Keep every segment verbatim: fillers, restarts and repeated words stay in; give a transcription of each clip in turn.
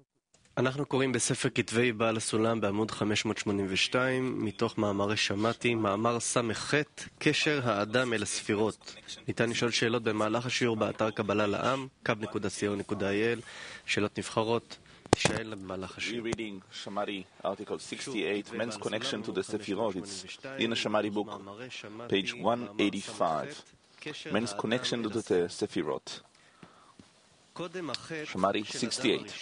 אנחנו קוראים בספר כתבי בעל הסולם בעמוד חמש מאות שמונים ושתיים, מתוך מאמרי שמעתי, מאמר ס"ח, קשר האדם אל הספירות. ניתן לשאול שאלות במהלך השיעור באתר קבלה לעם, קו נקודה סי או נקודה איי אל, שאלות נבחרות, תשאל במהלך השיעור. Rereading Shamari, article sixty-eight, Men's Connection to the Sefirot. It's in a Shamari book, page one eighty-five. Men's Connection to the Sefirot. Shamari sixty-eight.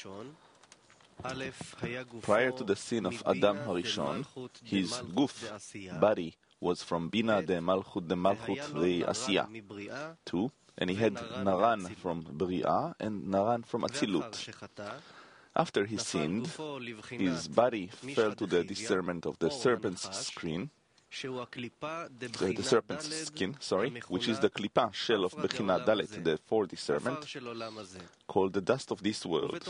Prior to the sin of Adam Harishon, his guf, body, was from Bina de Malchut de Malchut de Asiya. Two, and he had Naran from Bria and Naran from Atzilut. After he sinned, his body fell to the discernment of the serpent's skin, the, the serpent's skin, sorry, which is the klipa shell of Bechina Dalet, the fourth discernment, called the dust of this world.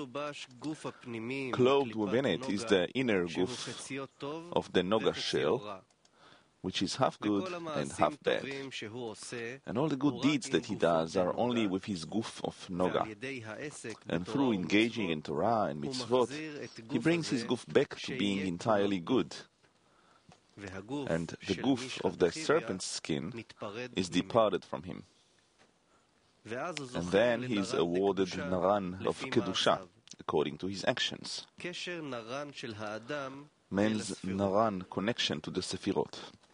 Clothed within it is the inner guf of the Noga shell, which is half good and half bad. And all the good deeds that he does are only with his guf of Noga. And through engaging in Torah and mitzvot, he brings his guf back to being entirely good. And the guf of the serpent's skin is departed from him. And then he is awarded Naran of Kedusha, according to his actions. Man's Naran connection to the Sefirot.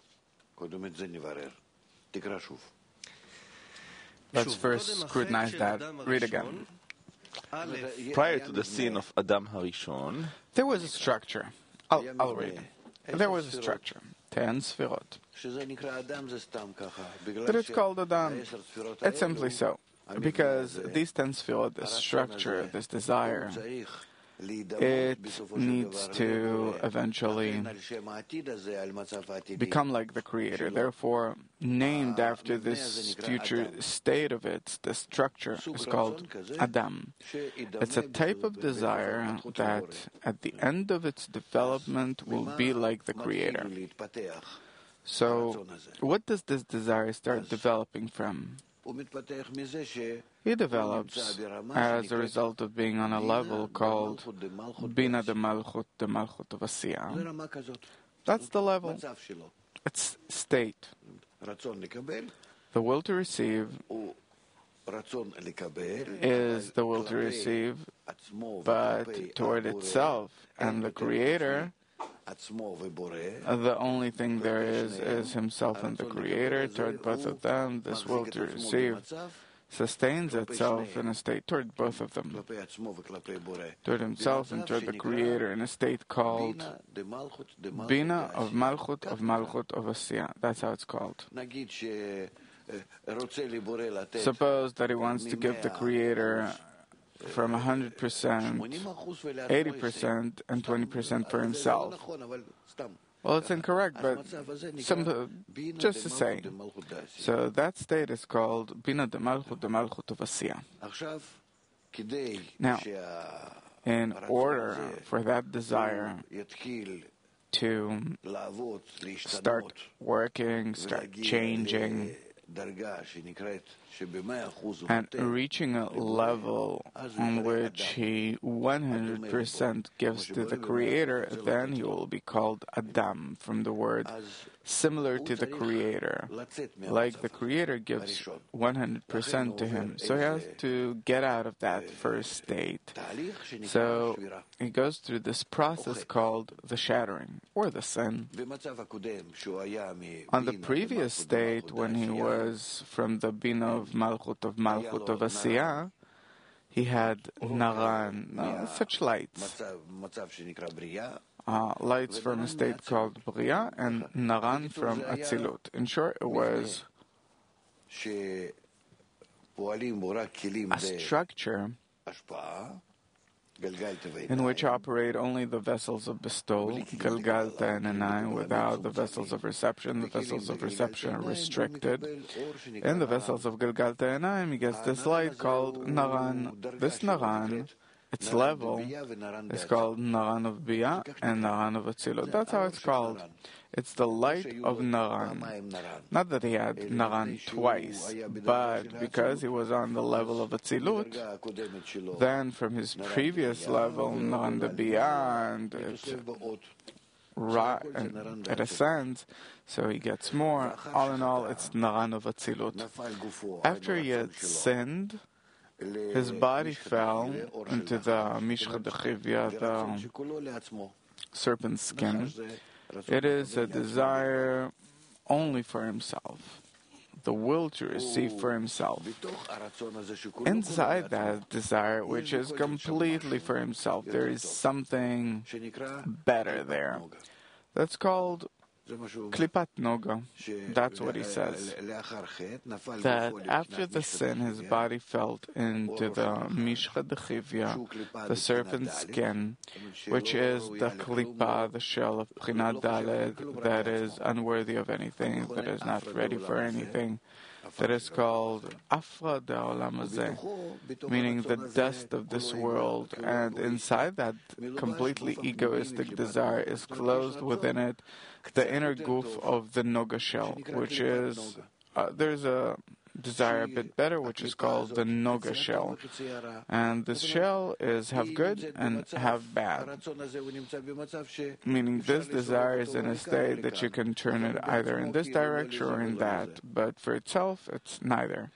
Let's first scrutinize that. Read again. Prior to the sin of Adam Harishon, there was a structure. I'll, I'll read. There was a structure. Ten Sefirot. But it's called Adam. It's simply so. Because these ten Sefirot, this structure, this desire, it needs to eventually become like the Creator. Therefore, named after this future state of it, the structure is called Adam. It's a type of desire that at the end of its development will be like the Creator. So, what does this desire start developing from? He develops as a result of being on a level called Bina de Malchut de Malchut of Asiya. That's the level. It's state. The will to receive is the will to receive, but toward itself and the Creator, the only thing there is is himself and the Creator. Toward both of them, this will to receive sustains itself in a state toward both of them, toward himself and toward the Creator, in a state called Bina of Malchut of Malchut of Asiya. That's how it's called. Suppose that he wants to give the Creator from one hundred percent, eighty percent, and twenty percent for himself. Well, it's incorrect, but some, just to say. So that state is called Bina de Malchut de Malchut of Asiya. Now, in order for that desire to start working, start changing, and reaching a level on which he one hundred percent gives to the Creator, then he will be called Adam, from the word similar to the Creator. Like the Creator gives one hundred percent to him. So he has to get out of that first state. So he goes through this process called the shattering, or the sin. On the previous state, when he was from the Bina of Malchut of Malchut of Asiya, he had Naran, uh, such lights. Uh, lights from a state called Bria and Naran from Atzilut. In short, it was a structure in which operate only the vessels of bestowal, Galgalta and Enai, without the vessels of reception. The vessels of reception are restricted. In the vessels of Galgalta and Enai, he gets this light called Naran. This Naran its level is called Naran of Bia and Naran of Atzilut. That's how it's called. It's the light of Naran. Not that he had Naran twice, but because he was on the level of Atzilut, then from his previous level, Naran de Bia, and it, ra- and it ascends, so he gets more. All in all, it's Naran of Atzilut. After he had sinned, his body fell into the Mishcha Dechivya, the serpent's skin. It is a desire only for himself, the will to receive for himself. Inside that desire, which is completely for himself, there is something better there. That's called Klipat Noga. That's what he says. That after the sin, his body fell into the Mishcha Dechivya, the serpent's skin, which is the Klipa, the shell of Prinat Daled, that is unworthy of anything, that is not ready for anything, that is called Afra Da'olam Hazeh, meaning the dust of this world. And inside that completely egoistic desire is closed within it the inner goof of the Noga shell, which is, uh, there's a desire a bit better, which is called the Noga shell. And this shell is have good and have bad. Meaning this desire is in a state that you can turn it either in this direction or in that, but for itself, it's neither.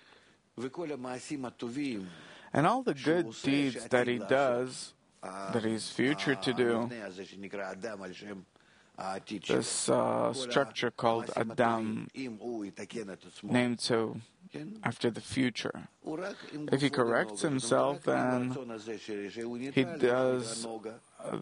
And all the good deeds that he does, that he's future to do, this uh, structure called Adam, named so after the future. If he corrects himself, then he does, uh,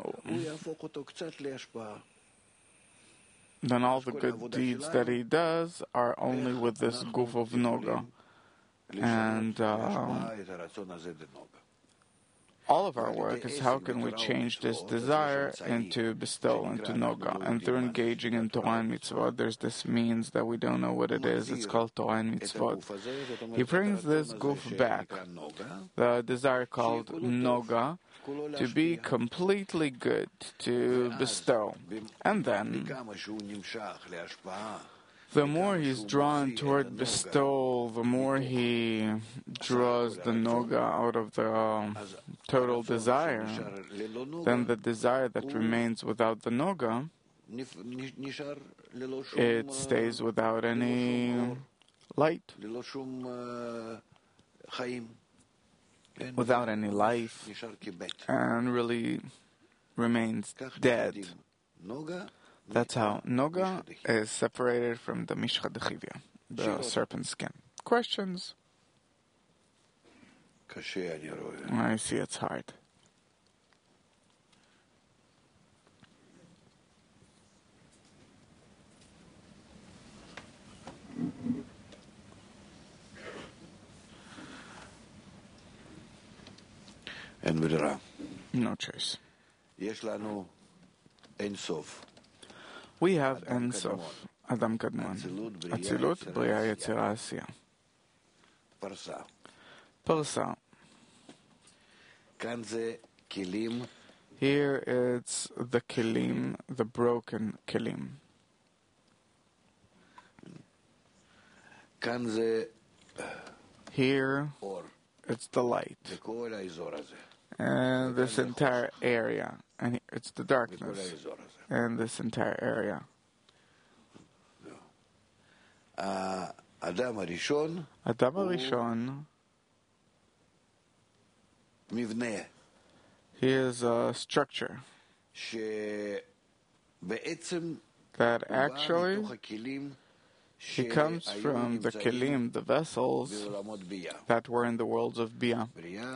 then all the good deeds that he does are only with this goof of Noga. And uh, all of our work is how can we change this desire into bestow, into Noga. And through engaging in Torah and Mitzvot, there's this means that we don't know what it is. It's called Torah and Mitzvot. He brings this goof back, the desire called Noga, to be completely good, to bestow. And then, the more he's drawn toward bestowal, the more he draws the Noga out of the um, total desire, then the desire that remains without the Noga, it stays without any light, without any life, and really remains dead. That's how Noga is separated from the Mishcha Dechivya, the serpent skin. Questions? I see it's hard. No choice. We have Ein Sof, Adam Kadmon, Atzilut, Bria, Yetzirah, Asiya. Parsa. Here it's the Kelim, the broken Kelim. Here it's the light. And this entire area. And it's the darkness. And this entire area. Adam HaRishon, he is a structure that actually he comes from the kelim, the vessels that were in the worlds of Bia.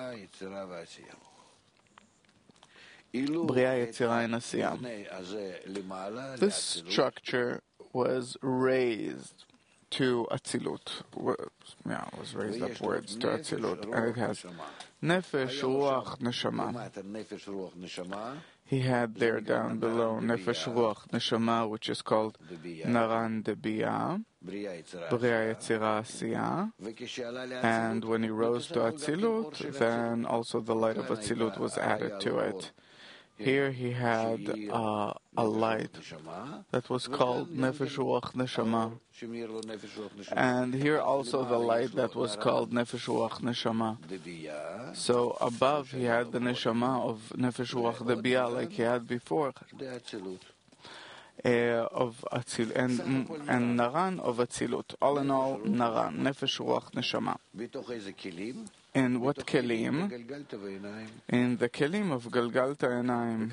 Bria, Yetzirah, and Asiya. This structure was raised to Atzilut. Yeah, it was raised upwards to Atzilut. And it has Nefesh, Ruach, Neshama. he had there down below Nefesh Ruach Neshama, which is called Naran de Biyah, Bria Yetzira Asiya. And when he rose to Atzilut, then also the light of Atzilut was added to it. Here he had uh, a light that was called Nefesh Ruach Neshama. And here also the light that was called Nefesh Ruach Neshama. So above he had the Neshama of Nefesh Ruach de Biyah like he had before. Uh, of Atzil and, and Naran of Atzilut. All in all, Naran, Nefesh Ruach Neshama. In what kelim? In the kelim of Galgalta Einayim.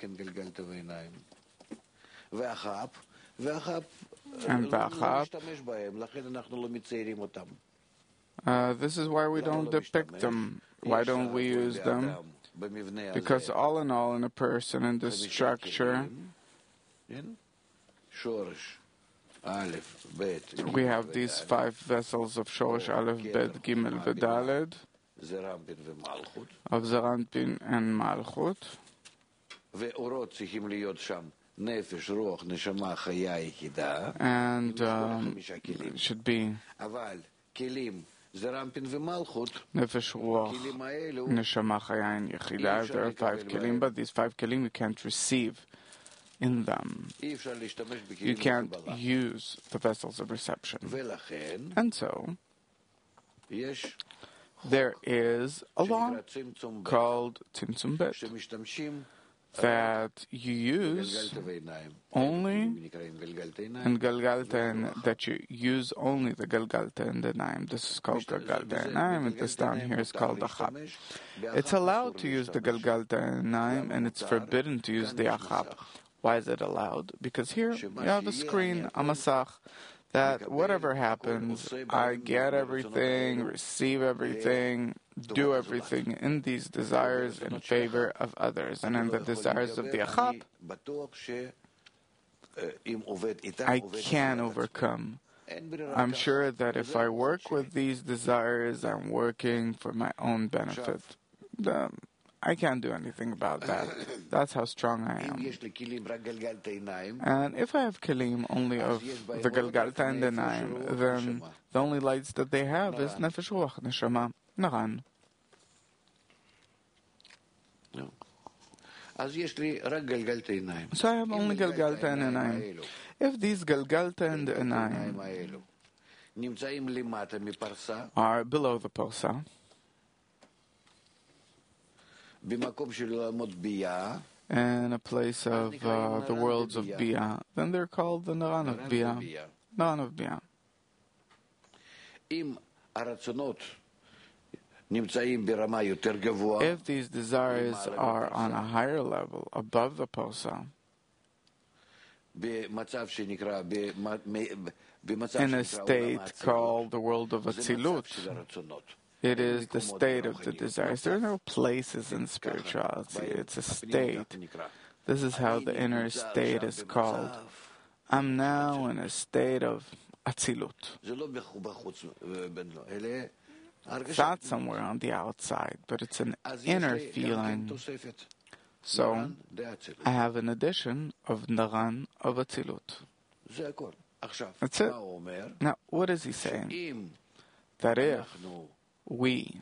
And Ba'achap. Uh, this is why we don't depict them. Why don't we use them? Because all in all, in a person, in this structure, we have these five vessels of Shorosh Aleph, Bet, Gimel, Vedaled, of Zeranpin and Malchut. And um, it should be Nefesh Ruach Neshama Chaya Yechida. There are five kelim, but these five kelim you can't receive in them. You can't use the vessels of reception. And so, there is a law called Tzimtzum Bet that you use only in Galgalta, that you use only the Galgalta and the Naim. This is called Galgalta and Naim, and this down here is called Achab. It's allowed to use the Galgalta and Naim, and it's forbidden to use the Achab. Why is it allowed? Because here you have a screen, a masach, that whatever happens, I get everything, receive everything, do everything in these desires in favor of others. And in the desires of the Achab, I can overcome. I'm sure that if I work with these desires, I'm working for my own benefit. The, I can't do anything about that. That's how strong I am. And if I have kelim only of the Galgalta and the Naim, then the only lights that they have is Nefesh Ruach Neshama, Naran. So I have only Galgalta and Einayim. If these Galgalta and Einayim are below the Parsa, in a place of uh, the worlds of Biyah, then they're called the Naran of Biyah. Naran of Biyah. If these desires are on a higher level, above the Parsa, in a state called the world of Atzilut, it is the state of the desires. There are no places in spirituality. It's a state. This is how the inner state is called. I'm now in a state of Atzilut. It's not somewhere on the outside, but it's an inner feeling. So, I have an addition of Naran of Atzilut. That's it. Now, what is he saying? That if we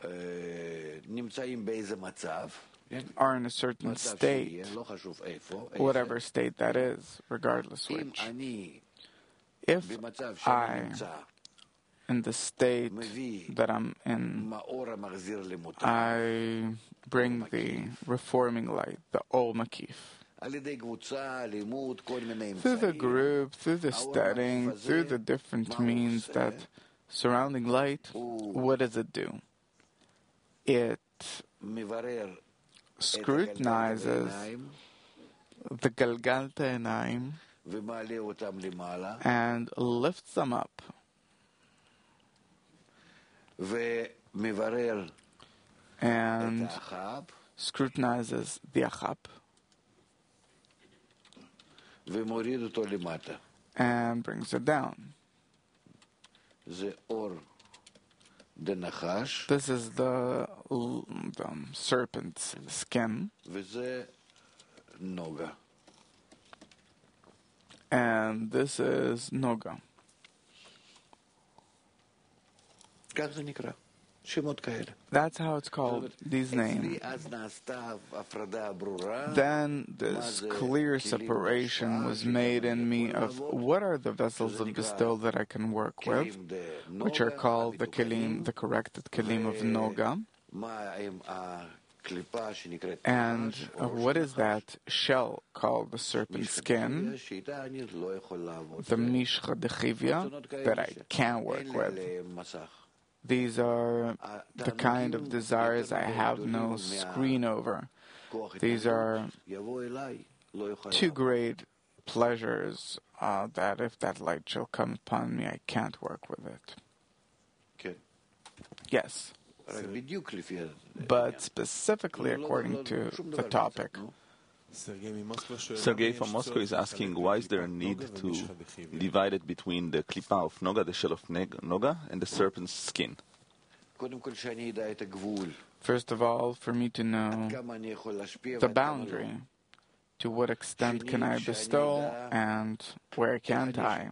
are in a certain state, whatever state that is, regardless which, if I, in the state that I'm in, I bring the reforming light, the Or Makif, through the group, through the studying, through the different means that surrounding light, what does it do? It scrutinizes the Galgalta Einayim and lifts them up and scrutinizes the Achab and brings it down. This is the, the serpent's skin, And this is Noga. That's how it's called, these names. Then this clear separation was made in me of what are the vessels of bestowal that I can work with, which are called the kelim, the corrected kelim of Noga. And uh, what is that shell called the serpent skin, the Mishcha Dechivya, that I can work with? These are the kind of desires I have no screen over. These are two great pleasures uh, that if that light shall come upon me, I can't work with it. Yes. But specifically according to the topic. Sergei from Moscow is asking, why is there a need to divide it between the klipa of Noga, the shell of Noga, and the serpent's skin? First of all, for me to know the boundary. To what extent can I bestow and where can't I?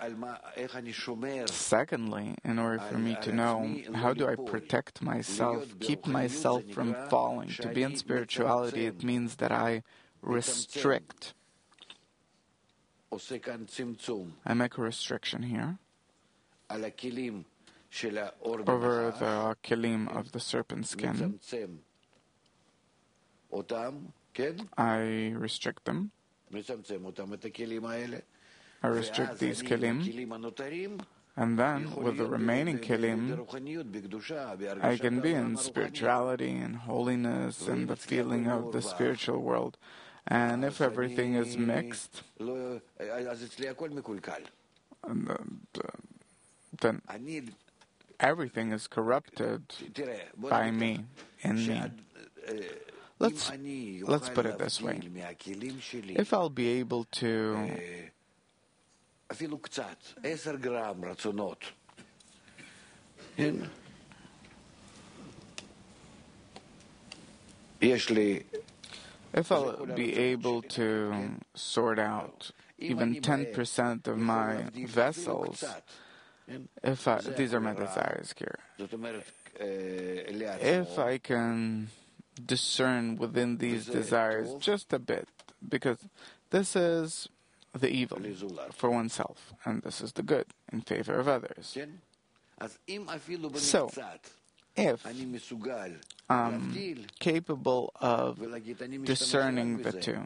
Secondly, in order for me to know how do I protect myself, keep myself from falling. To be in spirituality, it means that I restrict. I make a restriction here over the kelim of the serpent skin. I restrict them. I restrict these kelim, and then with the remaining kelim, I can be in spirituality and holiness and the feeling of the spiritual world. And if everything is mixed, then everything is corrupted by me, in me. Let's, let's put it this way. If I'll be able to if I'll be able to sort out even ten percent of my vessels, if I, these are my desires here, if I can discern within these desires just a bit, because this is the evil for oneself, and this is the good in favor of others. So, if I'm capable of discerning the two,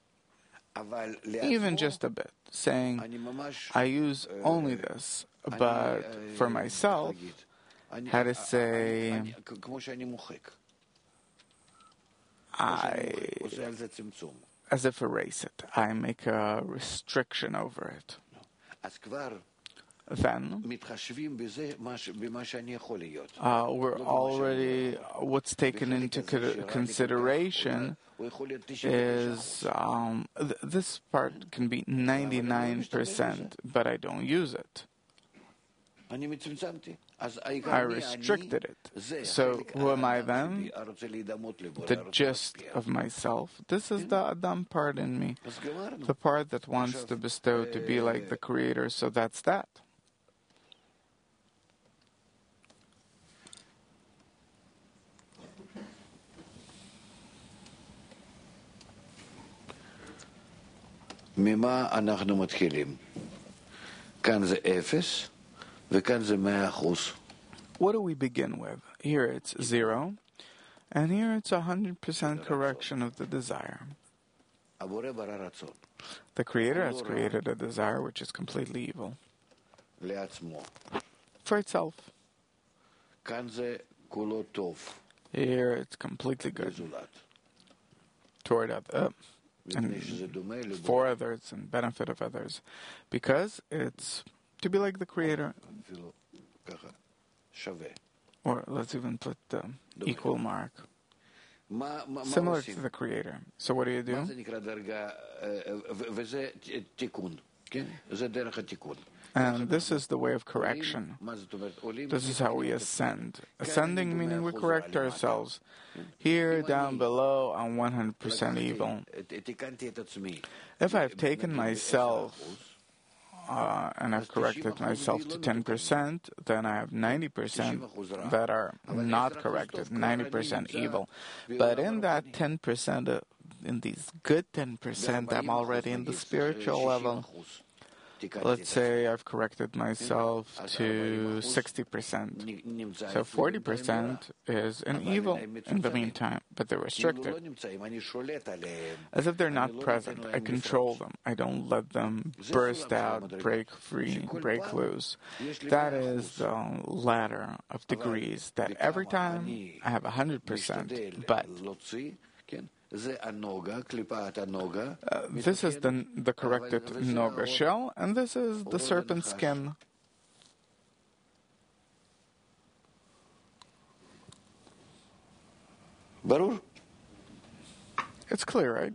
even just a bit, saying, I use only this, but for myself, how to say, I, as if erase it. I make a restriction over it. Then, uh, we're already, what's taken into consideration is, um, th- this part can be ninety-nine percent, but I don't use it. I restricted it. So who am I then? The gist of myself. This is the Adam part in me. The part that wants to bestow, to be like the Creator. So that's that. ממה אנחנו מתחילים? כאן זה אפס. What do we begin with? Here it's zero, and here it's a hundred percent correction of the desire. The Creator has created a desire which is completely evil for itself. Here it's completely good toward others, and for others and benefit of others, because it's to be like the Creator, or let's even put the equal mark, similar to the Creator. So what do you do? And this is the way of correction. This is how we ascend. Ascending meaning we correct ourselves. Here, down below, I'm one hundred percent evil. If I've taken myself uh, and I've corrected myself to ten percent, then I have ninety percent that are not corrected, ninety percent evil. But in that ten percent, uh, in these good ten percent, I'm already in the spiritual level. Let's say I've corrected myself to sixty percent. So forty percent is an evil in the meantime, but they're restricted. As if they're not present, I control them. I don't let them burst out, break free, break loose. That is the ladder of degrees, that every time I have one hundred percent, but Uh, this is the, the corrected Noga shell, and this is the serpent skin. It's clear, right?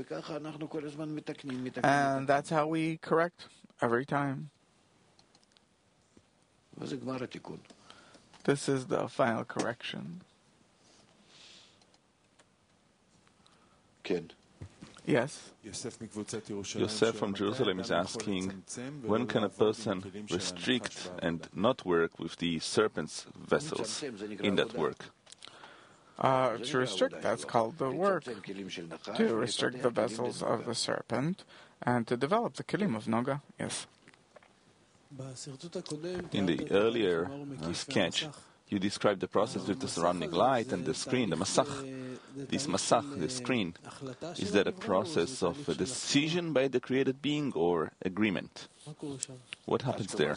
And that's how we correct every time. This is the final correction. Yes. Yosef from Jerusalem is asking, when can a person restrict and not work with the serpent's vessels in that work? Uh, to restrict, that's called the work. To restrict the vessels of the serpent and to develop the kelim of Noga, yes. In the earlier uh, sketch, you described the process with the surrounding light and the screen, the masach. This masach, the screen, is that a process of a decision by the created being or agreement? What happens there?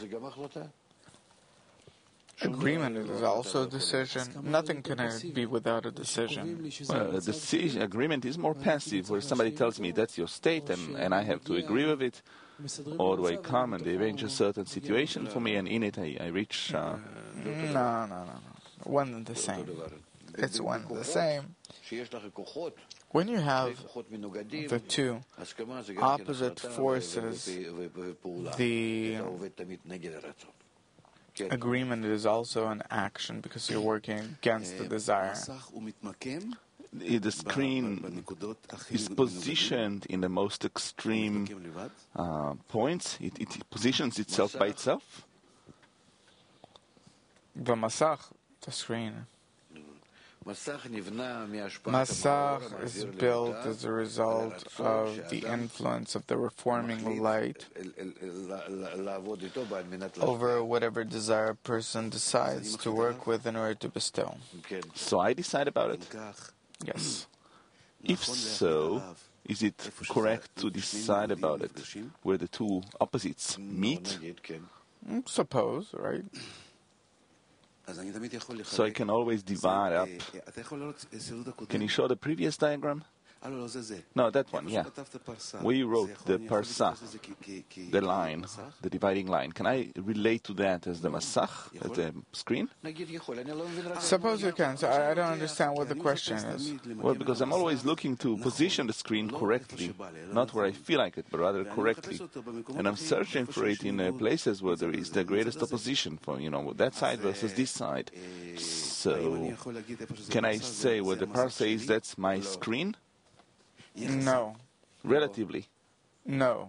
Agreement is also a decision. Nothing can be without a decision. Well, a decision, agreement is more passive, where somebody tells me that's your state and, and I have to agree with it. Or do I come and they arrange a certain situation for me and in it I, I reach... Uh, no, no, no, no. One and the same. It's one and the same. When you have the two opposite forces, the agreement is also an action because you're working against the desire. The screen is positioned in the most extreme uh, points. It, it positions itself by itself. The masach, the screen. Masach is built as a result of the influence of the reforming light over whatever desire a person decides to work with in order to bestow. So I decide about it? Yes. If so, is it correct to decide about it where the two opposites meet? Suppose, right? So I can always divide up. Can you show the previous diagram? No, that one, yeah. We wrote the parsa, the line, the dividing line. Can I relate to that as the masach, as the screen? Suppose you can. So I don't understand what the question is. Well, because I'm always looking to position the screen correctly, not where I feel like it, but rather correctly. And I'm searching for it in uh, places where there is the greatest opposition for, you know, that side versus this side. So, can I say where the parsa is, that's my screen? No. Relatively? No.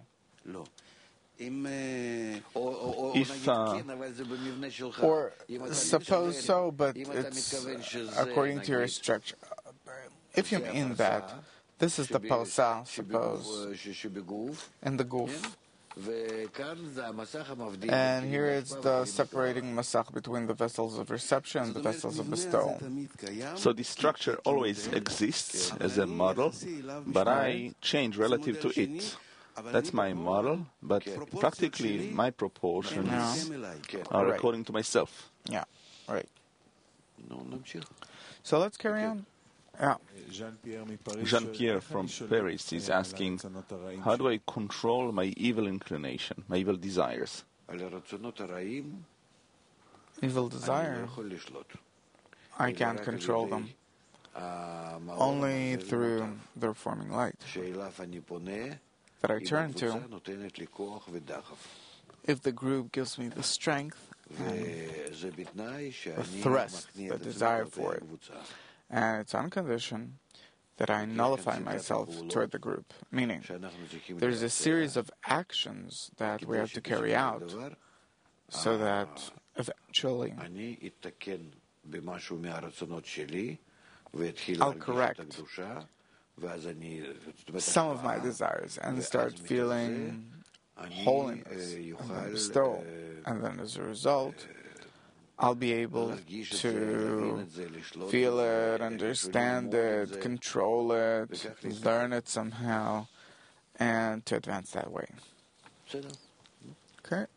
If, uh, or suppose so, but it's according to your structure. If you mean that, this is the parsa, suppose, and the guf. And here it's the separating masach between the vessels of reception and the vessels of bestowal. So this structure always exists as a model, but I change relative to it. That's my model, but practically my proportions yeah. are right. according to myself. Yeah, right. So let's carry on. Yeah. Jean-Pierre from Paris is asking, how do I control my evil inclination, my evil desires? Evil desire? I can't control them. Only through the reforming light that I turn to if the group gives me the strength, the thrust, the desire for it. And it's on condition that I nullify myself toward the group. Meaning, there's a series of actions that we have to carry out so that eventually I'll correct some of my desires and start feeling holiness and bestowal. And then as a result, I'll be able to feel it, understand it, control it, learn it somehow, and to advance that way. Okay?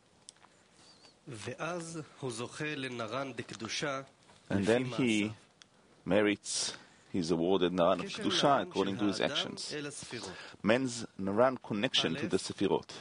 And then he merits, he's awarded Naran of Kedusha according to his actions. Man's Naran connection to the Sefirot.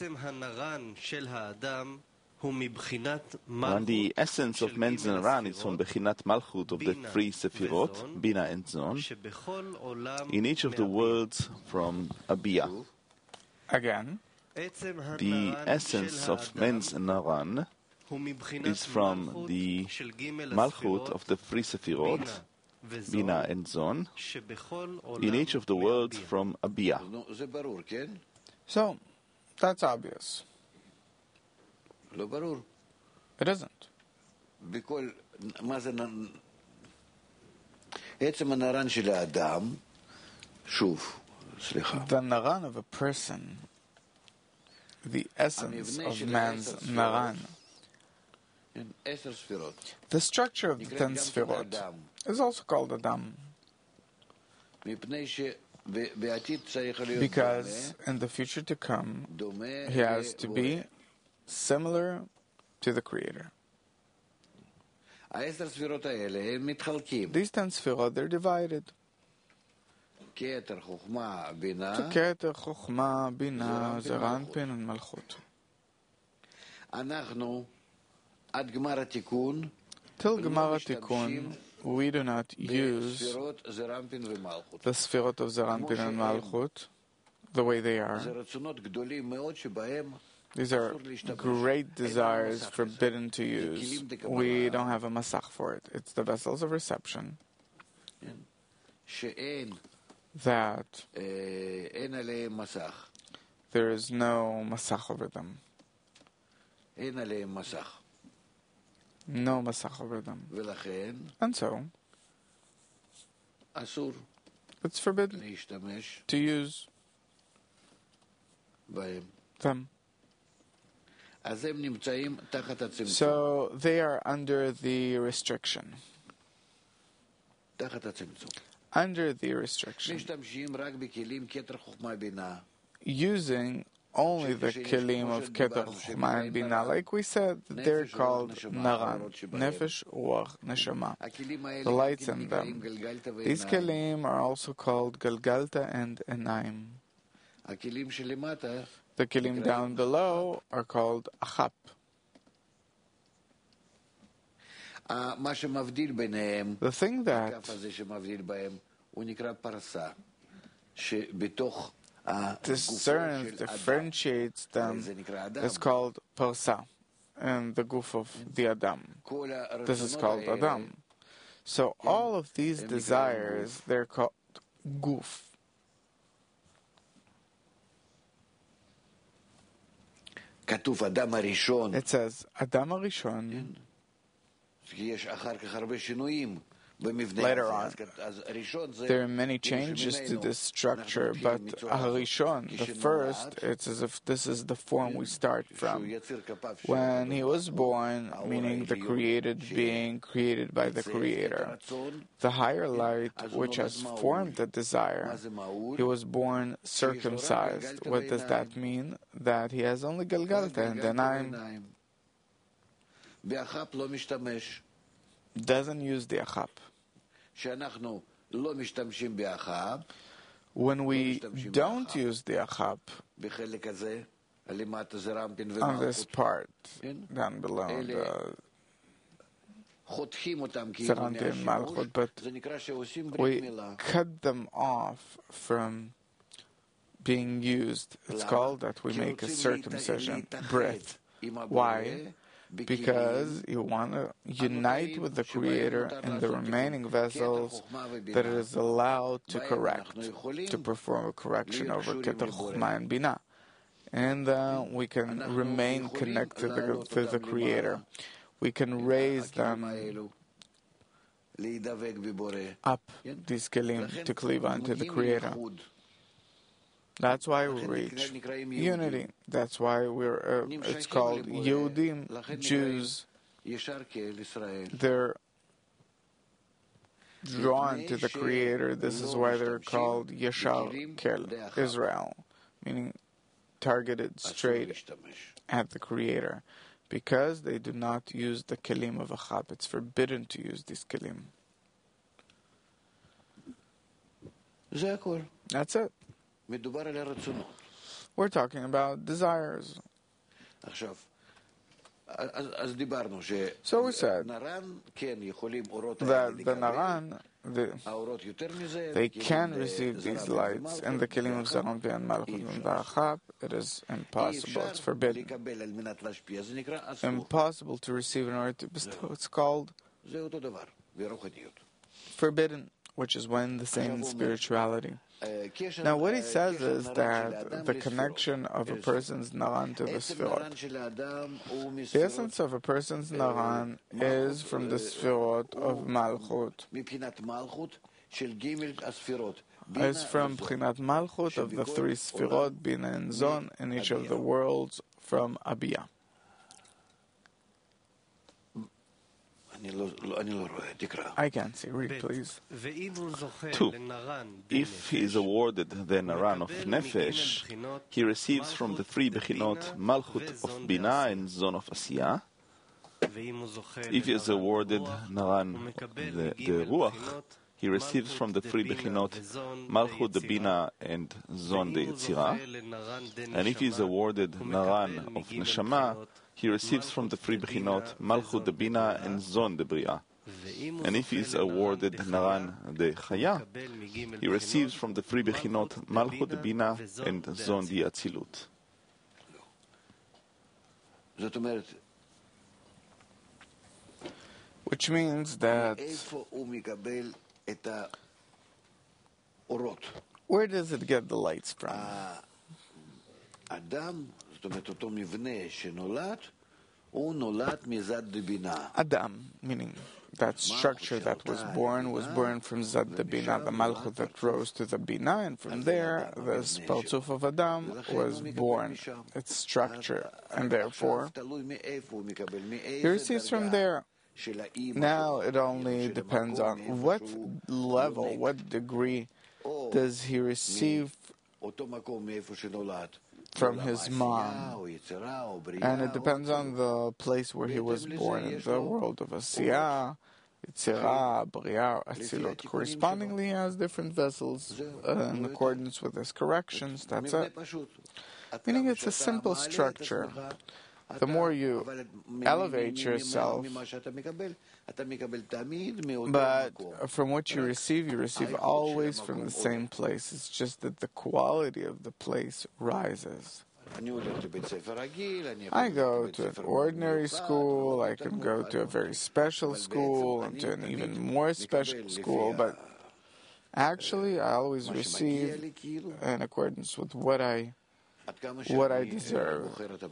And the essence of man's Naran is from Bechinat Malchut of the three Sefirot, Bina and Zon, in each of the worlds from Abiyah. Again, the essence of man's Naran is from the Malchut of the three Sefirot, Bina and Zon, in each of the worlds from Abiyah. So, that's obvious. It isn't. The Naran of a person, the essence of man's Naran, the structure of the ten Sfirot is also called Adam. Because in the future to come, he has to be similar to the Creator. These ten Sfirot, they're divided. To Keter, Chokhmah, Bina, Zeir Anpin, and Malchut. Till Gemara Tikkun, we do not use the Sfirot of Zeir Anpin and Malchut the way they are. These are great desires forbidden to use. We don't have a masach for it. It's the vessels of reception that there is no masach over them. No masach over them. And so, it's forbidden to use them. So they are under the restriction. Under the restriction. Using only the kelim of Keter, Chokhmah, and Bina. Like we said, they're called Naran, Nefesh, Ruach, Neshama, the lights in them. These kelim are also called Galgalta and Enaim. The kelim down below are called Achap. The thing that discerns, differentiates them is called Parsa, and the goof of the Adam. This is called Adam. So all of these desires, they're called goof. It says Adam Arishon. Later on, there are many changes to this structure, but Harishon, the first, it's as if this is the form we start from. When he was born, meaning the created being created by the Creator, the higher light which has formed the desire, he was born circumcised. What does that mean? That he has only Galgalta and Enaim. Doesn't use the Achap. When we don't use the Achap on this part down below, the Zeir Anpin and Malchut, but we cut them off from being used. It's called that we make a circumcision, brit, Why? Because you want to unite with the Creator in the remaining vessels that it is allowed to correct, to perform a correction over Keter Chokhmah and Binah. And uh, we can remain connected to the, to the Creator. We can raise them up, these kelim, to cleave onto the Creator. That's why we reach unity. That's why we're, uh, it's called Yehudim, Jews. They're drawn to the Creator. This is why they're called Yeshar Kel, Israel, meaning targeted straight at the Creator, because they do not use the kelim of Achab. It's forbidden to use these kelim. That's it. We're talking about desires. So we said that the Naran, the, they can receive these lights in the kelim of Zaron and Malchut and the Achab. It is impossible. It's forbidden. Impossible to receive in order to bestow. It's called forbidden, which is one the same in spirituality. Now, what he says is that the connection of a person's Naran to the Sfirot, the essence of a person's Naran is from the Sfirot of Malchut. It's from Bchinat Malchut of the three Sfirot, Binah and Zon, in each of the worlds from Abiyah. I can't see. Read, please. Two. If he is awarded the Naran of Nefesh, he receives from the three Bechinot Malchut of Binah and Zon of Asiyah. If he is awarded Naran the, the Ruach, he receives from the three Bechinot Malchut the Binah and Zon the Yetzirah. And if he is awarded Naran of Neshama, he receives from the three Bechinot Malchut the Binah and Zon the Bria. And if he is awarded Naran the Chaya, he receives from the three Bechinot Malchut the Binah and Zon the Atzilut. Which means that where does it get the lights from? Adam, meaning that structure that was born, was born from Zad the Binah, the Malchut that rose to the Binah, and from there, the Partzuf of Adam was born, its structure, and therefore, he receives from there. Now it only depends on what level, what degree does he receive from his mom, and it depends on the place where he was born in the world of Asiyah, Yetzirah, Bria, Atzilut. Correspondingly, he has different vessels uh, in accordance with his corrections. That's it. Meaning it's a simple structure. The more you elevate yourself, but from what you receive, you receive always from the same place. It's just that the quality of the place rises. I go to an ordinary school, I can go to a very special school, and to an even more special school, but actually I always receive in accordance with what I what I deserve.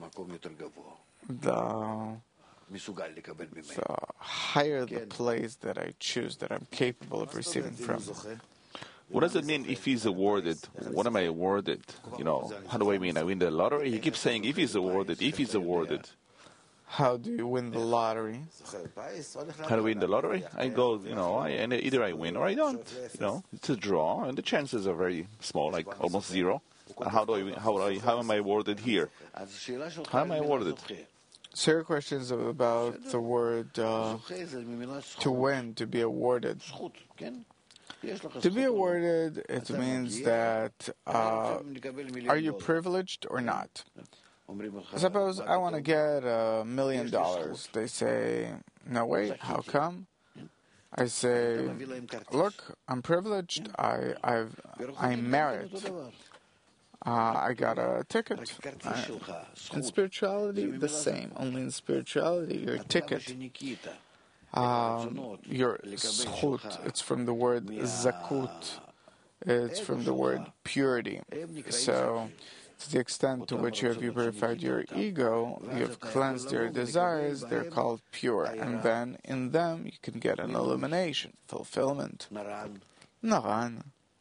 The, the higher the place that I choose, that I'm capable of receiving from. What does it mean if he's awarded? What am I awarded? You know, how do I mean? I win the lottery? He keeps saying if he's awarded, if he's awarded. How do you win the lottery? How do I win the lottery? I go, you know, I, and either I win or I don't. You know, it's a draw, and the chances are very small, like almost zero. How do I? How do I? How am I awarded here? How am I awarded? So your question is about the word uh, to win, to be awarded. To be awarded, it means that uh, are you privileged or not? Suppose I want to get a million dollars. They say, no, wait, how come? I say, look, I'm privileged. I I've, I merit. uh, I got a ticket. Uh, in spirituality, the same. Only in spirituality, your ticket, um, your zchut, it's from the word zakut. It's from the word purity. So, to the extent to which you have purified your ego, you have cleansed your desires, they're called pure. And then in them you can get an illumination, fulfillment. Naran.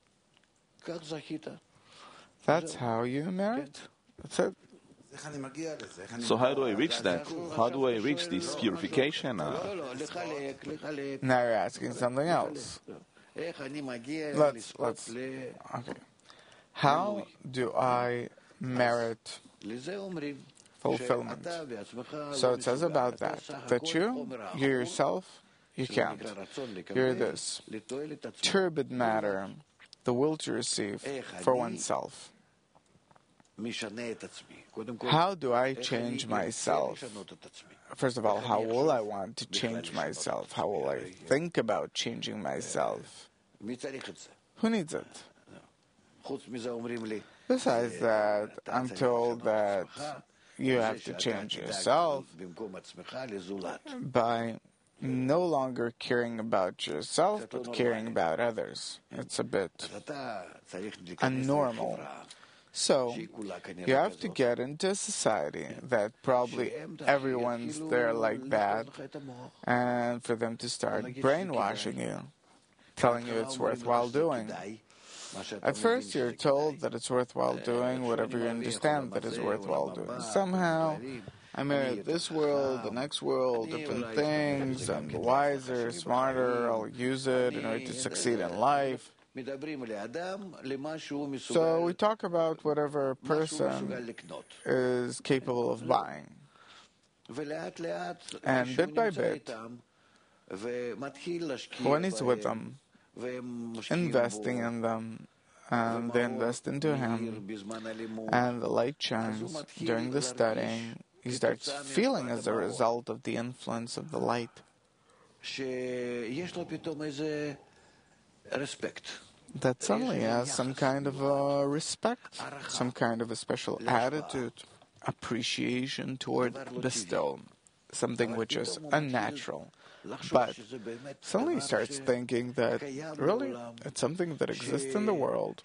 That's how you merit. That's it. So how do I reach that? How do I reach this purification? Uh, now you're asking something else. Let's, let's, okay. How do I merit fulfillment? So it says about that, that you, you yourself, you can't. You're this turbid matter, the will to receive for oneself. How do I change myself? First of all, how will I want to change myself? How will I think about changing myself? Who needs it? Besides that, I'm told that you have to change yourself by no longer caring about yourself, but caring about others. It's a bit unnormal. So, you have to get into a society that probably everyone's there like that, and for them to start brainwashing you, telling you it's worthwhile doing. At first, you're told that it's worthwhile doing whatever you understand that is worthwhile doing. Somehow, I merit this world, the next world, different things, I'm wiser, smarter, I'll use it in order to succeed in life. So we talk about whatever a person is capable of buying. And bit by bit, when he's with them, investing in them, and they invest into him, and the light shines during the studying, he starts feeling as a result of the influence of the light that suddenly has some kind of a respect, some kind of a special attitude, appreciation toward bestow, something which is unnatural. But suddenly he starts thinking that really it's something that exists in the world,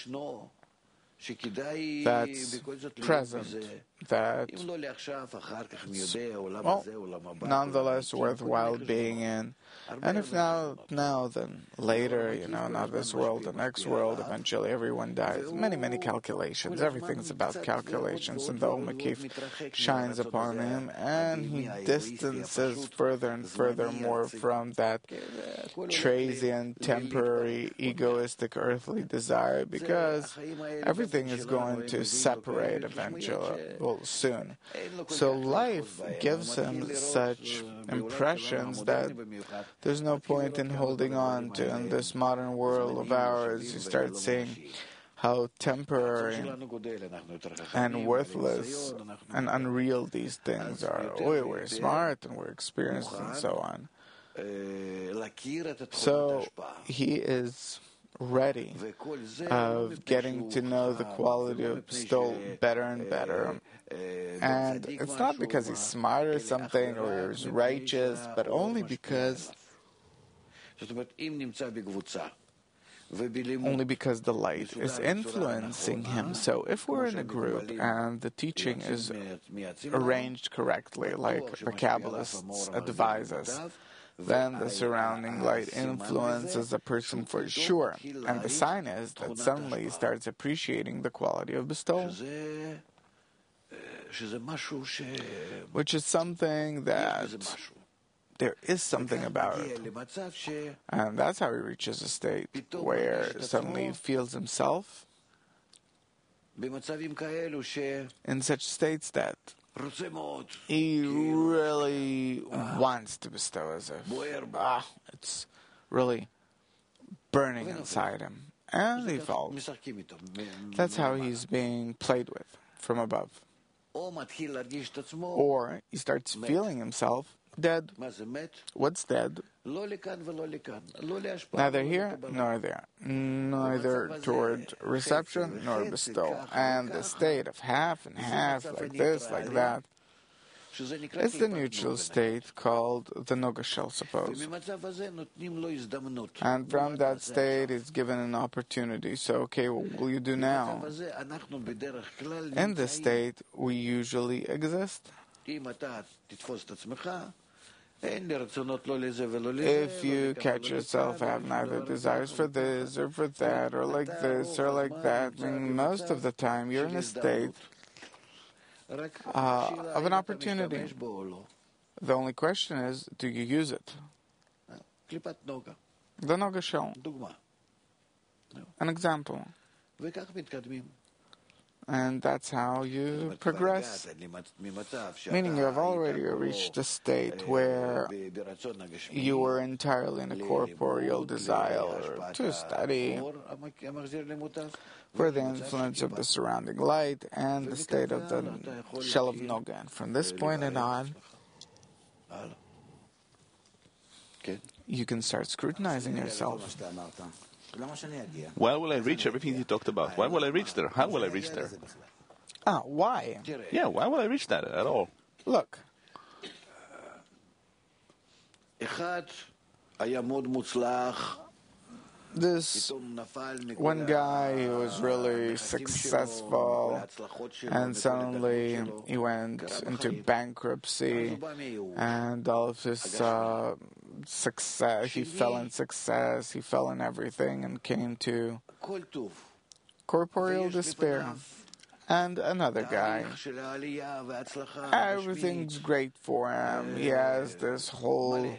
that's present, that's, well, nonetheless worthwhile being in. And if now, now, then later, you know, not this world, the next world, eventually everyone dies. Many, many calculations. Everything's about calculations. And the Or Makif shines upon him, and he distances further and further more from that transient, temporary, egoistic, earthly desire, because everything is going to separate eventually, well, soon. So life gives him such impressions that there's no point in holding on to. In this modern world of ours, you start seeing how temporary and worthless and unreal these things are. Oh, we're smart and we're experienced and so on. So he is ready of getting to know the quality of Stol better and better. And it's not because he's smart or something or he's righteous, but only because only because the light is influencing him. So if we're in a group and the teaching is arranged correctly, like the Kabbalists advise us, then the surrounding light influences a person for sure. And the sign is that suddenly he starts appreciating the quality of bestowal, which is something that there is something about it. And that's how he reaches a state where suddenly he feels himself in such states that he really wants to bestow, as if ah, it's really burning inside him. And he falls. That's how he's being played with from above. Or he starts feeling himself Dead. What's dead? Neither here nor there, neither toward reception nor bestowal. And the state of half and half, like this, like that, it's the neutral state called the Noga shell, suppose. And from that state is given an opportunity. So, okay, what will you do now? In this state, we usually exist. If you catch yourself have neither desires for this or for that, or like this or like that, I mean, most of the time you're in a state uh, of an opportunity. The only question is, do you use it? The Noga shell. An example. And that's how you progress. Meaning you have already reached a state where you were entirely in a corporeal desire to study for the influence of the surrounding light and the state of the shell of Noga. And from this point and on, you can start scrutinizing yourself. Why will I reach everything he talked about? Why will I reach there? How will I reach there? Ah, why? Yeah, why will I reach that at all? Look. This one guy who was really successful, and suddenly he went into bankruptcy, and all of his uh, success, he fell in success, he fell in everything, and came to corporeal despair. And another guy, everything's great for him. He has this whole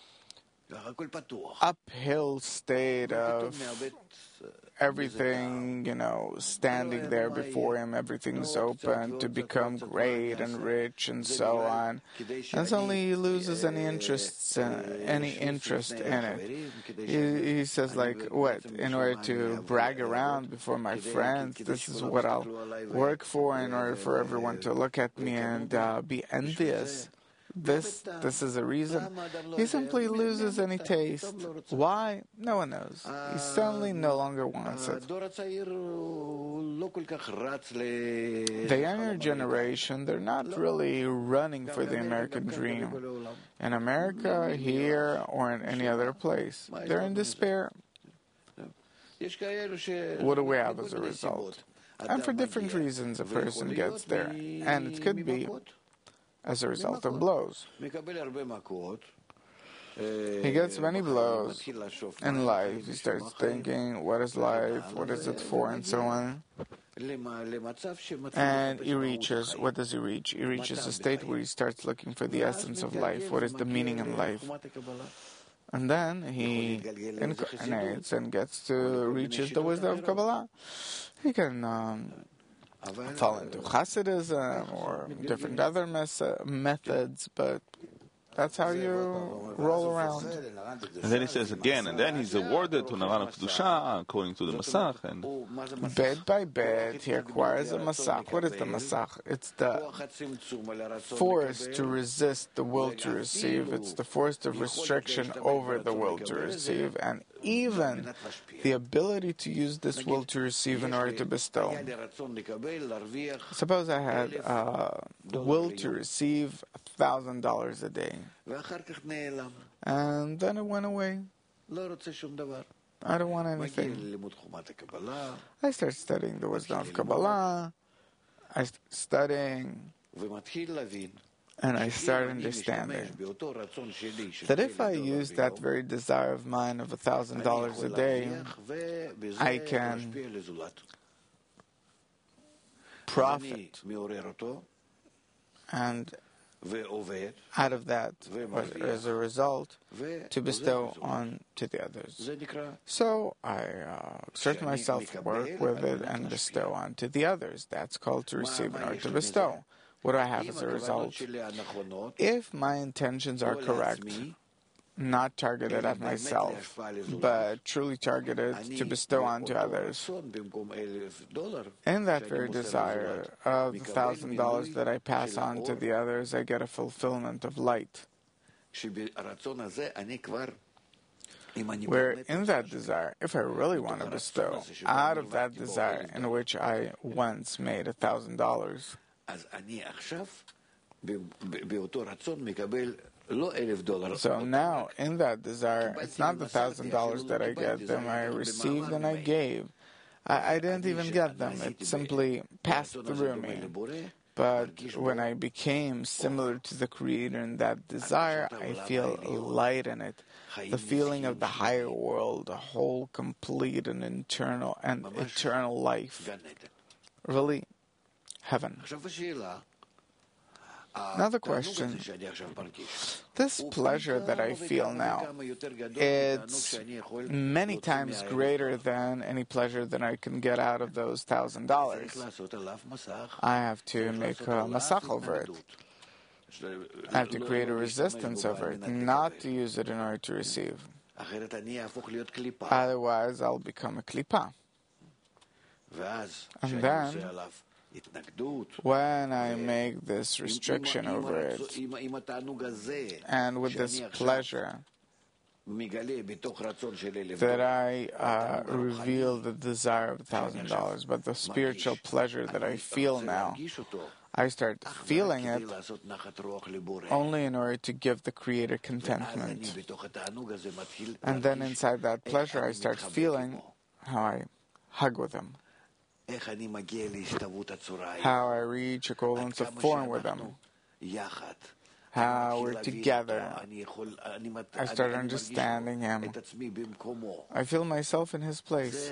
uphill state of everything, you know, standing there before him, everything's open to become great and rich and so on. And suddenly he loses any interest, uh, any interest in it. He, he says, like, what, in order to brag around before my friends, this is what I'll work for in order for everyone to look at me and uh, be envious. This this is a reason. He simply loses any taste. Why? No one knows. He suddenly no longer wants it. The younger generation, they're not really running for the American dream. In America, here, or in any other place, they're in despair. What do we have as a result? And for different reasons, a person gets there. And it could be as a result of blows. He gets many blows in life. He starts thinking, what is life, what is it for, and so on. And he reaches, what does he reach? He reaches a state where he starts looking for the essence of life, what is the meaning in life. And then he incarnates and gets to, reaches the wisdom of Kabbalah. He can um, fall into Hasidism or different other mes- methods, but that's how you roll around. And then he says again, and then he's awarded to Naran Kedusha according to the Masach. And bit by bit, he acquires a Masach. What is the Masach? It's the force to resist the will to receive. It's the force of restriction over the will to receive, and even the ability to use this will to receive in order to bestow. Suppose I had uh, will to receive a thousand dollars a day, and then it went away. I don't want anything. I start studying the wisdom of Kabbalah. I start studying, and I start understanding that if I use that very desire of mine of a thousand dollars a day, I can profit, and out of that, as a result, to bestow on to the others. So I uh, exert myself, work with it, and bestow on to the others. That's called to receive in order to bestow. What do I have as a result? If my intentions are correct, not targeted at myself, but truly targeted to bestow on to others, in that very desire of the thousand dollars that I pass on to the others, I get a fulfillment of light. where in that desire, if I really want to bestow, out of that desire in which I once made a thousand dollars, so now in that desire, it's not the thousand dollars that I get them, I received and I gave. I, I didn't even get them, it simply passed through me. But when I became similar to the Creator in that desire, I feel light in it. The feeling of the higher world, a whole, complete, and internal and eternal life. Really, heaven. Another question. This pleasure that I feel now, it's many times greater than any pleasure that I can get out of those thousand dollars. I have to make a masach over it. I have to create a resistance over it, not to use it in order to receive. Otherwise, I'll become a klipa. And then, when I make this restriction over it, and with this pleasure, that I uh, reveal the desire of a thousand dollars, but the spiritual pleasure that I feel now, I start feeling it only in order to give the Creator contentment. And then inside that pleasure, I start feeling how I hug with Him, how I reach equivalence of form with Him, how we're together. I start understanding Him. I feel myself in His place.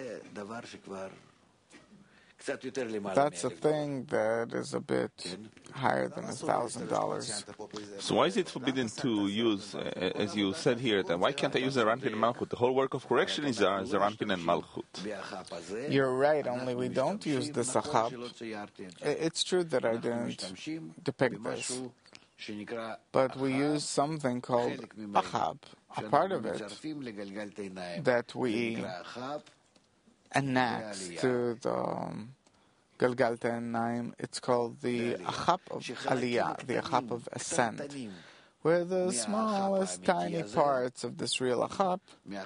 That's a thing that is a bit higher than a thousand dollars. So why is it forbidden to use, uh, as you said here, that why can't I use Zeir Anpin and Malchut? The whole work of correction is Zeir Anpin and Malchut. You're right, only we don't use the Sachab. It's true that I didn't depict this, but we use something called Achab, a part of it, that we annex to the um, Galgalta Naim. It's called the Achab of Aliyah, the Achab of Ascent, where the smallest tiny parts of this real Achab,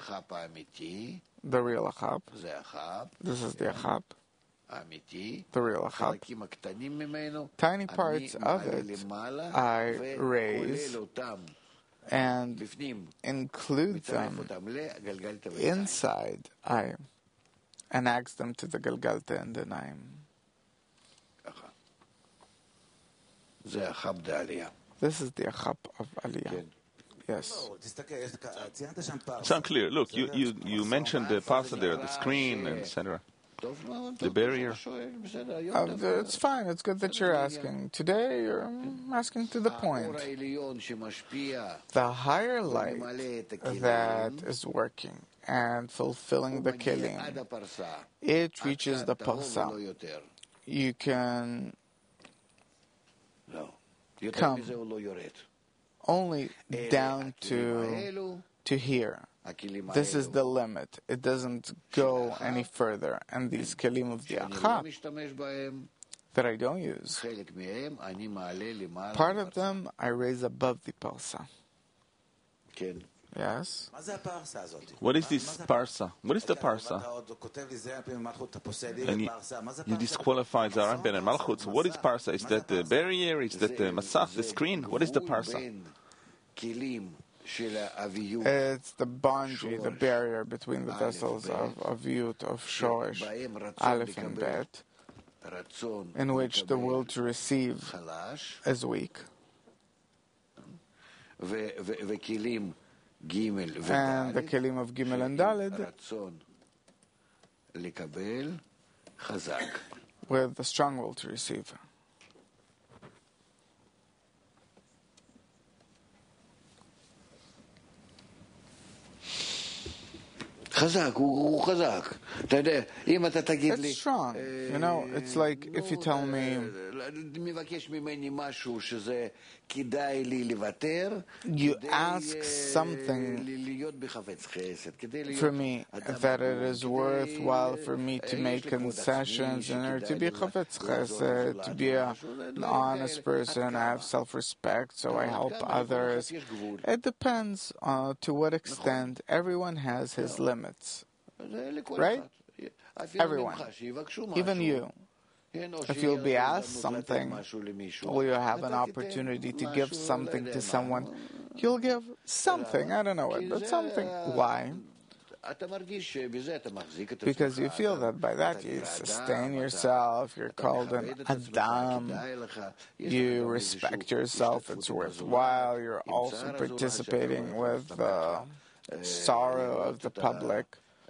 the real Achab, this is the Achab, the real Achab, tiny parts of it I raise and include them inside I annex them to the Galgalta and the Naim. This is the Achab of Aliyah. Yes. It's unclear. Look, you, you, you mentioned the parsa there, the screen, et cetera. The barrier. Uh, it's fine. It's good that you're asking. Today, you're asking to the point. The higher light that is working and fulfilling the kelim, it reaches the parsa. You can come only down to to here. This is the limit. It doesn't go any further. And these kelim of the Achab that I don't use, part of them I raise above the parsa. Yes. What is this parsa? What is the parsa? And you, you disqualified Zeir Anpin and Malchut. So what is parsa? Is that the barrier? Is that the masach, the screen? What is the parsa? It's the boundary, the barrier between the vessels of Aviyut, of Shoresh, Aleph and Bet, in which the will to receive is weak. And the kelim of Gimel and Daled with the strong will to receive. It's strong. You know, it's like if you tell me, you ask something for me that it is worthwhile for me to make concessions in order to be chavetz chesed, to be a, an honest person, I have self-respect, so I help others. It depends uh, to what extent. Everyone has his limits, right? Everyone, even you. If you'll be asked something, or you have an opportunity to give something to someone, you'll give something, I don't know what, but something. Why? Because you feel that by that you sustain yourself, you're called an Adam, you respect yourself, it's worthwhile, you're also participating with the sorrow of the public,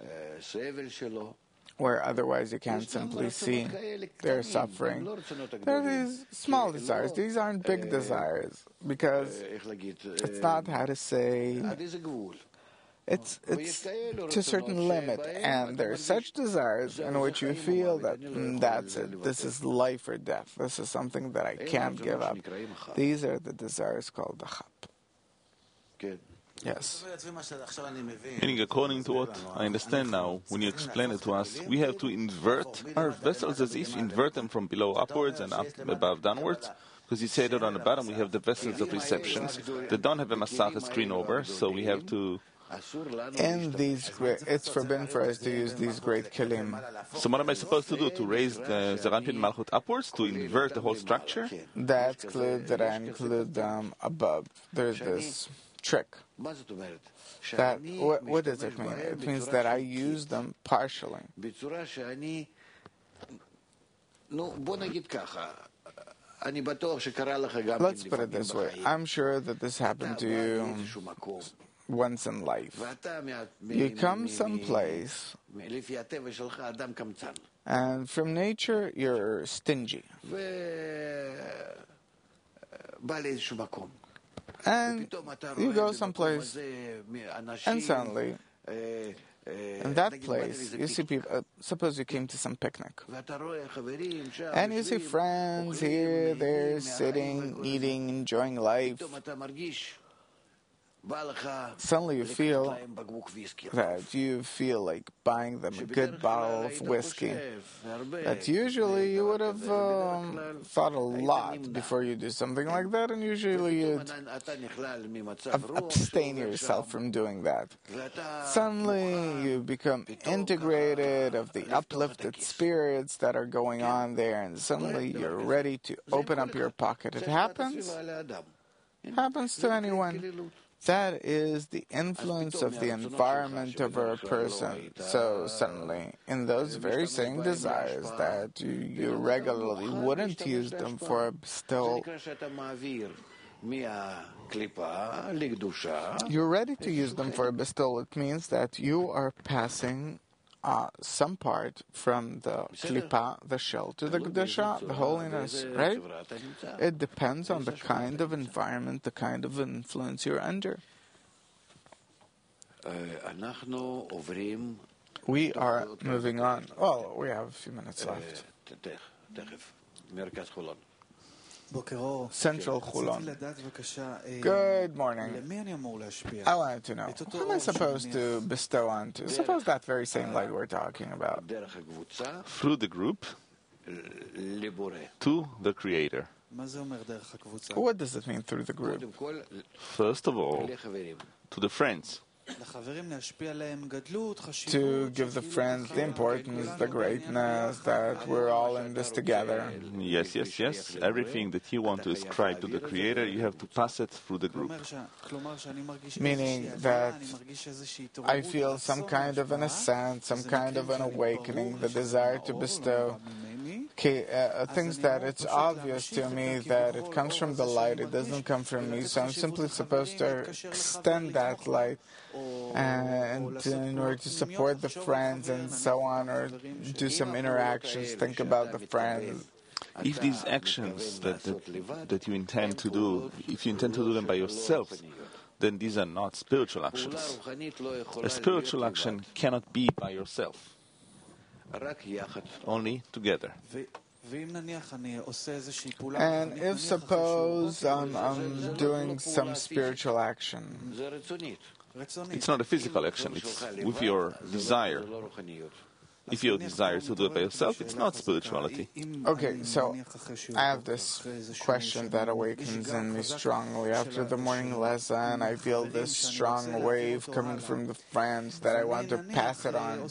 where otherwise you can't simply see their suffering. There are these small desires. These aren't big desires, because it's not how to say... It's, it's to a certain limit, and there are such desires in which you feel that mm, that's it, this is life or death, this is something that I can't give up. These are the desires called the chap. Yes. Meaning, according to what I understand now, when you explain it to us, we have to invert our vessels as if invert them from below upwards and up above downwards. Because you say that on the bottom we have the vessels of receptions that don't have a Masach screen over, so we have to... In these great, it's forbidden for us to use these great kelim. So what am I supposed to do? To raise the Zeranpin Malchut upwards? To invert the whole structure? That include that I include them above. There's this trick. That, what, what does it mean? It means that I use them partially. Let's put it this way. I'm sure that this happened to you once in life. You come someplace, and from nature you're stingy. And you go someplace, and suddenly, in that place, you see people, uh, suppose you came to some picnic, and you see friends here, there, sitting, eating, enjoying life. Suddenly you feel that you feel like buying them a good bottle of whiskey. That usually you would have um, thought a lot before you do something like that, and usually you'd abstain yourself from doing that. Suddenly you become integrated of the uplifted spirits that are going on there, and suddenly you're ready to open up your pocket. It happens. It happens to anyone. That is the influence of the environment over a person. So suddenly, in those very same desires that you, you regularly wouldn't use them for a bestowal, you're ready to use them for a bestowal. It means that you are passing Uh, some part from the klipa, the shell, to the kedusha, the holiness, right? It depends on the kind of environment, the kind of influence you're under. We are moving on. Well, we have a few minutes left. Central Chulon. Good morning. I wanted to know, who am I supposed to bestow on to? Suppose that very same light we're talking about. Through the group to the Creator. What does it mean through the group? First of all, to the friends. To give the friends the importance, the greatness, that we're all in this together. Yes, yes, yes. Everything that you want to ascribe to the Creator, you have to pass it through the group. Meaning that I feel some kind of an ascent, some kind of an awakening, the desire to bestow. Okay, uh, things that it's obvious to me that it comes from the light, it doesn't come from me, so I'm simply supposed to extend that light and in order to support the friends and so on, or do some interactions, think about the friends. If these actions that, that, that you intend to do, if you intend to do them by yourself, then these are not spiritual actions. A spiritual action cannot be by yourself, only together. And if suppose um, I'm doing some spiritual action, it's not a physical action, it's with your desire. If you desire to do it by yourself, it's not spirituality. Okay, so I have this question that awakens in me strongly. After the morning lesson, I feel this strong wave coming from the friends that I want to pass it on.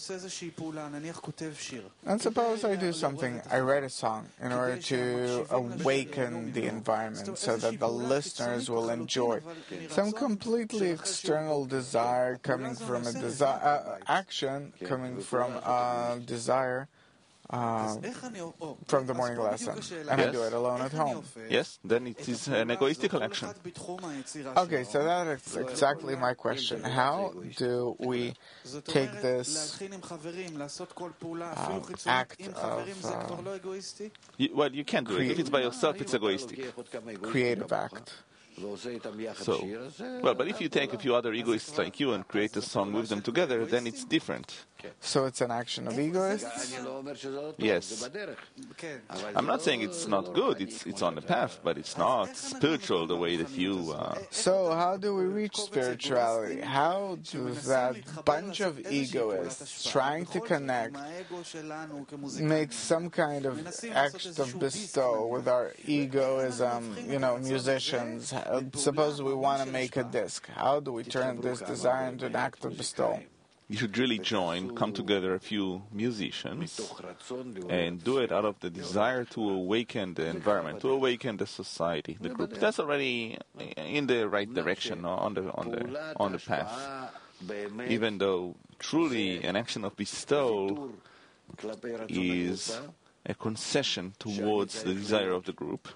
And suppose I do something, I write a song in order to awaken the environment so that the listeners will enjoy. Some completely external desire coming from a desire, uh, action coming from a desire uh, from the morning lesson, and yes. I do it alone at home. Yes, then it is an egoistical action. Okay, so that is exactly my question. How do we take this um, act of uh, you, well, you can't do it. If it's by yourself, it's egoistic. Creative act. So, well, but if you take a few other egoists like you and create a song with them together, then it's different. So it's an action of egoists? Yes. I'm not saying it's not good, it's it's on the path, but it's not spiritual the way that you... Uh... So how do we reach spirituality? How does that bunch of egoists trying to connect make some kind of act of bestow with our egoism, you know, musicians? Suppose we want to make a disc. How do we turn this desire into an act of bestow? You should really join, come together a few musicians, and do it out of the desire to awaken the environment, to awaken the society, the group. That's already in the right direction, on the on the on the path. Even though truly an action of bestowal is a concession towards the desire of the group,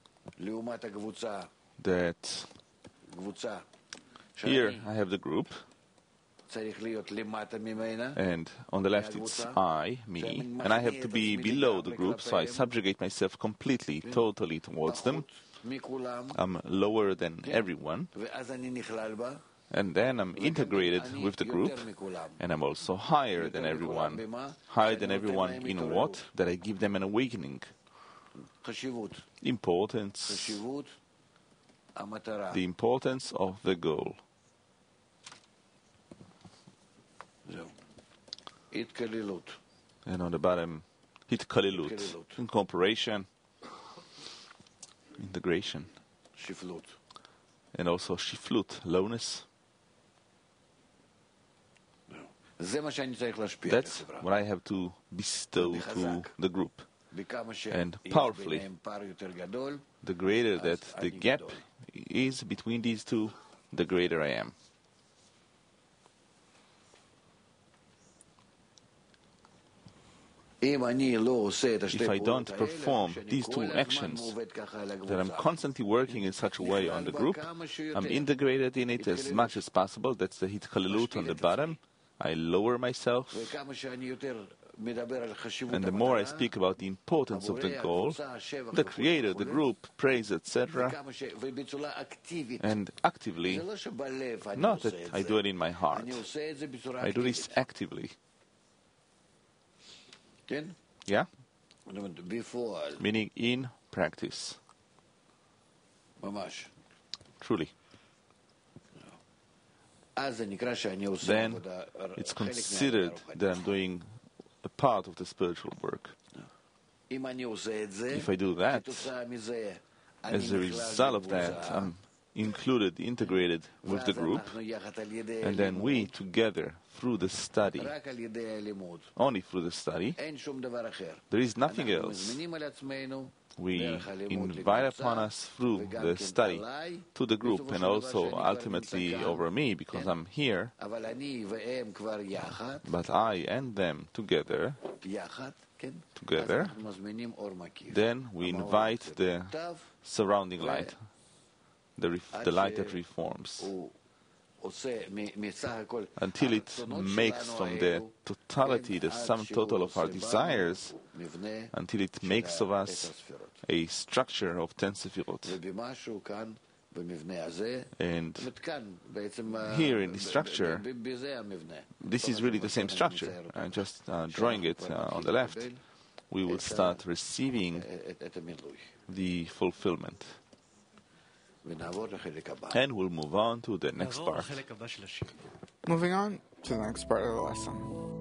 that here I have the group, and on the left it's I, me, and I have to be below the group, so I subjugate myself completely, totally towards them. I'm lower than everyone, and then I'm integrated with the group, and I'm also higher than everyone. Higher than everyone in what? That I give them an awakening. Importance. The importance of the goal. And on the bottom, hitkalilut, incorporation, integration, and also shiflut, lowness. That's what I have to bestow to the group. And powerfully, the greater that the gap is between these two, the greater I am. If I don't perform these two actions, that I'm constantly working in such a way on the group, I'm integrated in it as much as possible. That's the hitkalilut on the bottom. I lower myself. And the more I speak about the importance of the goal, the creator, the group, praise, et cetera, and actively, not that I do it in my heart, I do this actively. Yeah? Meaning in practice. Truly. Then it's considered that I'm doing a part of the spiritual work. If I do that, as a result of that, I'm included, integrated with the group, and then we together, through the study, only through the study, there is nothing else. We invite upon us through the study to the group, and also ultimately over me, because I'm here, but I and them together, together, then we invite the surrounding light, the, ref- the light that reforms, until it makes from the totality, the sum total of our desires, until it makes of us a structure of ten sefirot. And here in the structure, this is really the same structure. Uh, just uh, drawing it uh, on the left, we will start receiving the fulfillment. And we'll move on to the next part. Moving on to the next part of the lesson.